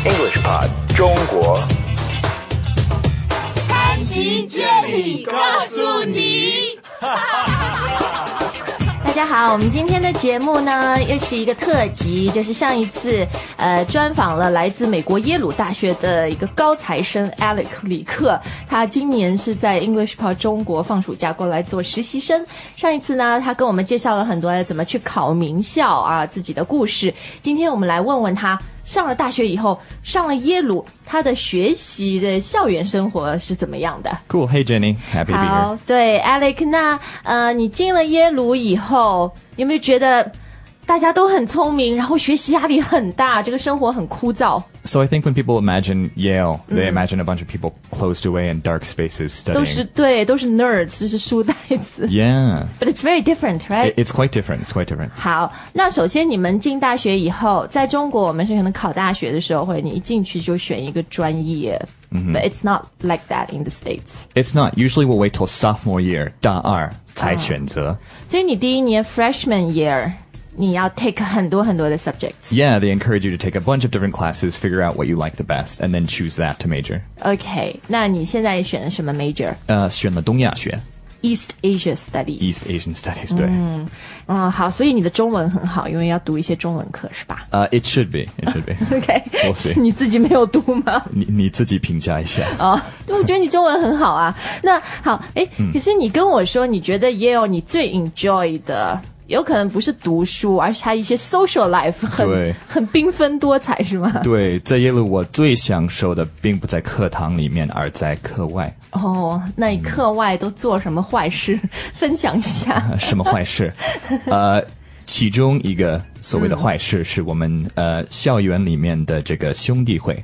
English Pod 中国三级接力告诉你。大家好，我们今天的节目呢又是一个特辑，就是上一次专访了来自美国耶鲁大学的一个高材生 Alex 李克，他今年是在 English Pod 中国放暑假过来做实习生。上一次呢他跟我们介绍了很多怎么去考名校啊，自己的故事。今天我们来问问他上了大学以后，上了耶鲁，他的学习的校园生活是怎么样的？ Cool. Hey, Jenny. Happy to be here. 好，对 Alex， 那你进了耶鲁以后，有没有觉得大家都很聪明，然后学习压力很大，这个生活很枯燥？ So I think when people imagine Yale, they imagine a bunch of people closed away in dark spaces studying. 都是 nerds， 就是书呆子。 Yeah. But it's very different, right? It's quite different. It's quite different. 好，那首先你们进大学以后，在中国我们是可能考大学的时候，或者你一进去就选一个专业。But it's not like that in the States. It's not. Usually we'll wait till sophomore year, 大二才选择。 所以你第一年 freshman year， 你要 take 很多很多的 subjects. Yeah, they encourage you to take a bunch of different classes, figure out what you like the best, and then choose that to major. OK， 那你现在选的什么 major？ 选了东亚学 East Asia Studies. East Asian Studies, 对。 好，所以你的中文很好，因为要读一些中文课是吧 It should be. It should be. OK， We'll see. 你自己没有读吗？ 你自己评价一下。 我觉得你中文很好啊。那好，可是你跟我说，你觉得 Yale 你最 enjoy 的，有可能不是读书，而是它一些 social life 很缤纷多彩，是吗？ 对，在耶鲁我最享受的并不在课堂里面，而在课外。 那你课外都做什么坏事？分享一下。 什么坏事？其中一个所谓的坏事是我们校园里面的这个兄弟会。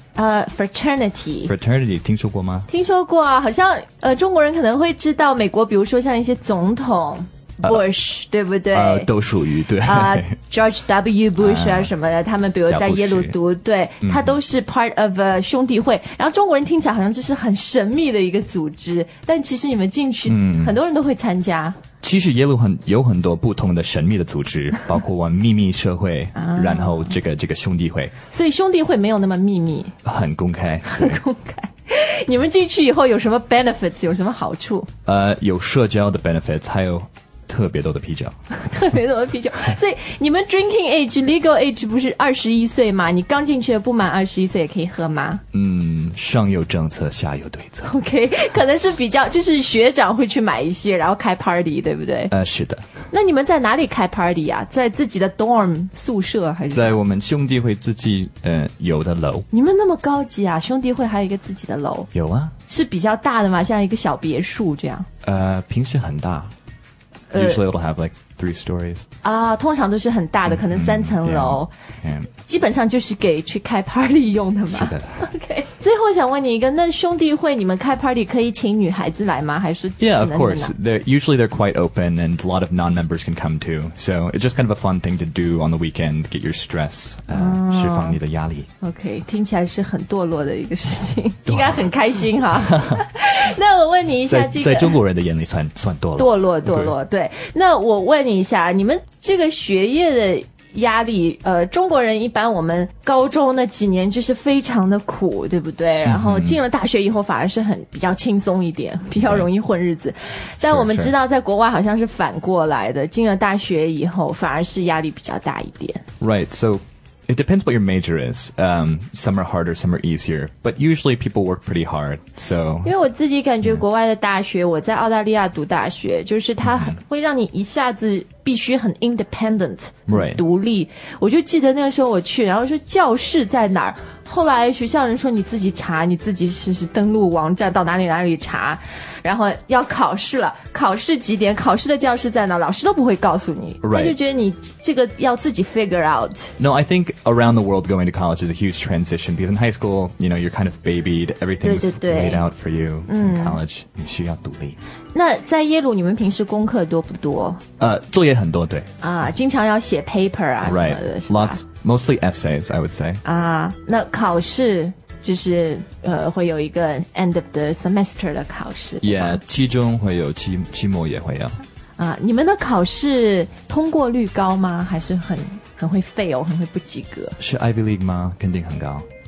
fraternity 听说过吗？ 听说过啊，好像中国人可能会知道，美国比如说像一些总统。Bush 对不对？ 都属于对 George W. Bush 啊什么的，他们比如在耶鲁读，对，他都是 part of 兄弟会。然后中国人听起来好像这是很神秘的一个组织，但其实你们进去，很多人都会参加。 其实耶鲁有很多不同的神秘的组织，包括我们秘密社会，然后这个兄弟会。所以兄弟会没有那么秘密， 很公开， 很公开。你们进去以后有什么 benefits？ 有什么好处？ 有社交的 benefits， 还有特别多的啤酒， 特别多的啤酒。所以你们 drinking age、legal age 不是21岁吗？你刚进去的不满21岁也可以喝吗？ 上有政策，下有对策。 OK， 可能是比较就是学长会去买一些，然后开 party， 对不对？ 是的。 那你们在哪里开 party 啊？在自己的 dorm 宿舍还是？ 在我们兄弟会自己有的楼。 你们那么高级啊？兄弟会还有一个自己的楼？ 有啊。 是比较大的吗？像一个小别墅这样？ 平时很大。Usually it'll have like 3 stories. 通常都是很大的，可能3层楼。基本上就是给去开 party 用的嘛。 是的。 OK。最后想问你一个，那兄弟会你们开 party 可以请女孩子来吗？还是只能 Yeah, of course. Usually they're quite open and a lot of non-members can come too. So it's just kind of a fun thing to do on the weekend, get your stress, 释放你的压力。 OK， 听起来是很堕落的一个事情，应该很开心哈。那我问你一下， 在中国人的眼里算堕落。 堕落，对。那我问你一下，你们这个学业的压力，中国人一般我们高中那几年就是非常的苦，对不对？然后进了大学以后反而是比较轻松一点，比较容易混日子。但我们知道在国外好像是反过来的，进了大学以后反而是压力比较大一点。 Right, so it depends what your major is. Some are harder, some are easier. But usually people work pretty hard. So 因为我自己感觉国外的大学，我在澳大利亚读大学，就是它会让你一下子必须很 independent， Right. 独立。我就记得那个时候我去，然后说教室在哪儿，后来学校人说你自己查，你自己是登录网站到哪里查，然后要考试了，考试几点，考试的教室在哪，老师都不会告诉你， Right. 他就觉得你这个要自己 figure out。 No, I think around the world going to college is a huge transition because in high school, you're kind of babied, everything's laid out for you. In college, 你需要独立。 那在耶鲁你们平时功课多不多？ 作业很多，对。 经常要写 paper 啊什么的， Right. Lots, mostly essays, I would say. 那考试就是会有一个 end of the semester 的考试。 Yeah, 期中会有，期末也会有。 你们的考试通过率高吗？还是很会 fail， 很会不及格？ 是 Ivy League 吗？肯定很高。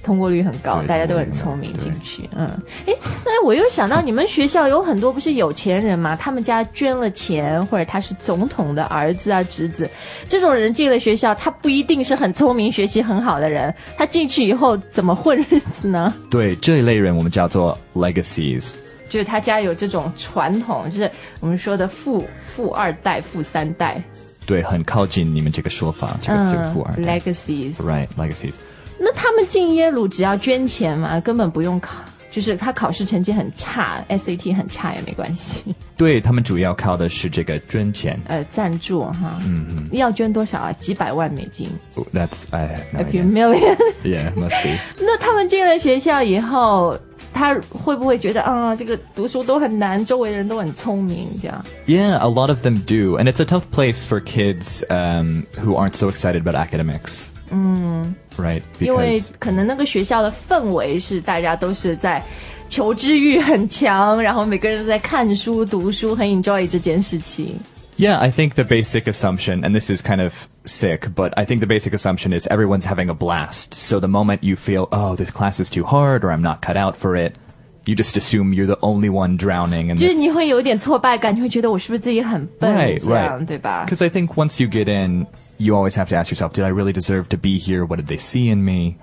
通过率很高，大家都很聪明进去。那我又想到你们学校有很多不是有钱人嘛，他们家捐了钱，或者他是总统的儿子啊侄子，这种人进了学校，他不一定是很聪明学习很好的人，他进去以后怎么混日子呢？ 对，这一类人我们叫做 legacies， 就是他家有这种传统，就是我们说的富二代富三代。 对，很靠近你们这个说法，这个富二代 legacies， right legacies。 那他们进耶鲁只要捐钱嘛，根本不用考，就是他考试成绩很差 SAT 很差也没关系。 对，他们主要靠的是这个捐钱， 赞助哈。要捐多少啊？几百万美金。 That's a few million Yeah, must be 那他们进了学校以后，他会不会觉得这个读书都很难，周围的人都很聪明这样？ Yeah, a lot of them do. And it's a tough place for kids who aren't so excited about academics. Right? 因为 Because 可能那个学校的氛围是大家都是在求知欲很强，然后每个人都在看书读书，很 enjoy 这件事情。 Yeah, I think the basic assumption, and this is kind of sick, but I think the basic assumption is everyone's having a blast. So the moment you feel, oh, this class is too hard or I'm not cut out for it, you just assume you're the only one drowning in 就是你 this. 会有一点挫败感，你会觉得我是不是自己很笨 Right, 这样 right. 对吧？ Because I think once you get in, you always have to ask yourself, did I really deserve to be here? What did they see in me?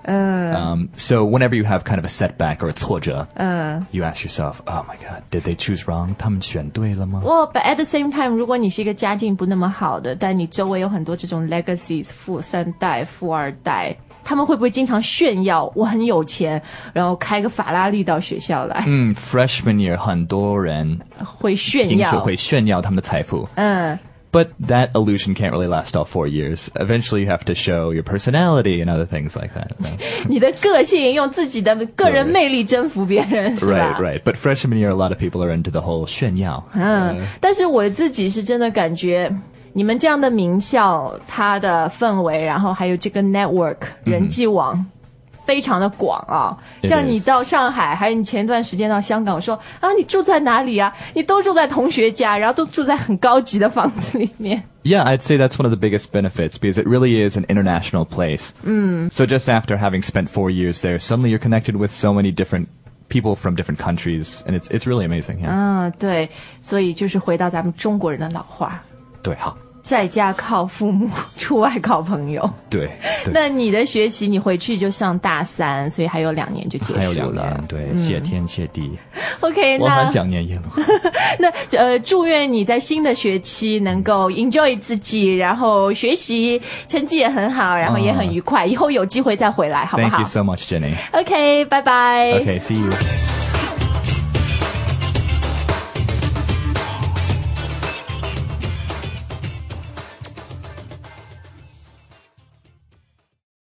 So whenever you have kind of a setback or a 挫折, you ask yourself, oh my God, did they choose wrong? 他们选对了吗？ Well, but at the same time, 如果你是一个家境不那么好的，但你周围有很多这种 legacies 富三代、富二代，他们会不会经常炫耀我很有钱，然后开个法拉利到学校来？ freshman year 很多人会炫平时耀， 会炫耀他们的财富。But that illusion can't really last all 4 years. Eventually you have to show your personality and other things like that. 你的个性用自己的个人魅力征服别人，是吧？ Right. But freshman year, a lot of people are into the whole 炫耀。 但是我自己是真的感觉，你们这样的名校，它的氛围，然后还有这个 network 人际网。非常的广啊，像你到上海，还有你前段时间到香港，我说你住在哪里啊？你都住在同学家，然后都住在很高级的房子里面。 Yeah, I'd say that's one of the biggest benefits because it really is an international place. So just after having spent 4 years there, suddenly you're connected with so many different people from different countries, and it's really amazing. Yeah. 对，所以就是回到咱们中国人的老话， 对，好。 在家靠父母，出外靠朋友。 对。 那你的学习，你回去就上大3，所以还有2年就结束了。 还有2年，对，谢天谢地。 OK， 我很想念耶鲁。 那祝愿你在新的学期能够 enjoy 自己，然后学习成绩也很好，然后也很愉快。以后有机会再回来，好不好？ Thank you so much, Jenny. OK， 拜拜。 Okay, see you.